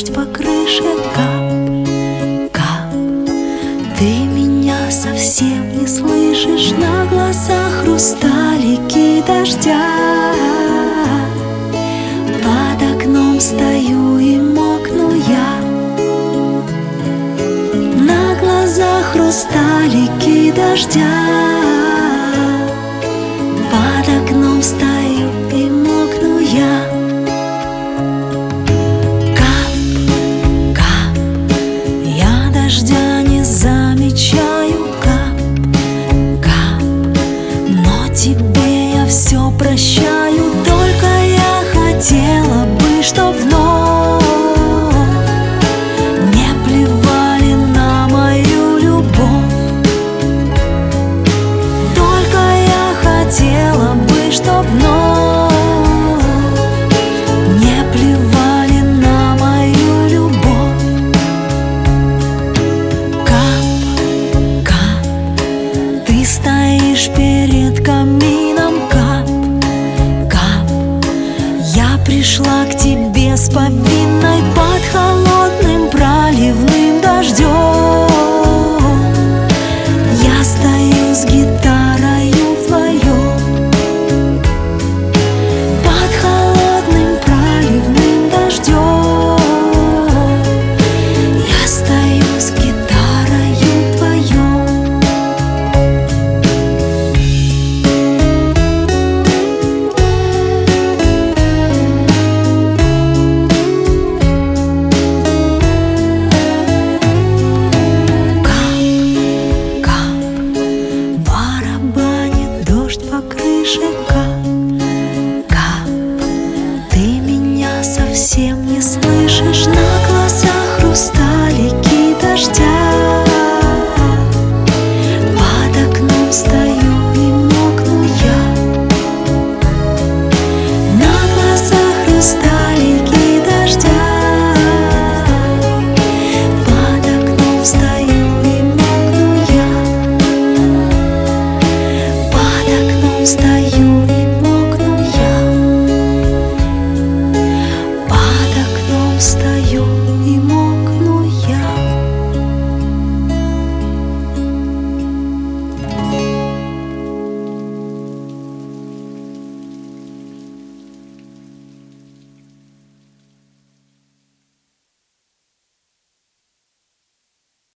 дождь по крыше, кап, кап. Ты меня совсем не слышишь, на глазах хрусталики дождя. Под окном стою и мокну я, на глазах хрусталики дождя. Под окном стою и мокну я. Кап, кап, я дождя не замечаю, кап, кап. Но тебе я все прощаю, только я хотела бы, чтоб вновь не плевали на мою любовь. Только я хотела бы, чтоб вновь не плевали на мою любовь. Кап, кап, ты стоишь перед камином, кап, кап. Я пришла к тебе с повинной под холодным проливным дождем. Я стою с гитарою вдвоем под холодным проливным дождем. Я стою с гитарою вдвоем. Кап, кап, ты меня совсем не слышишь.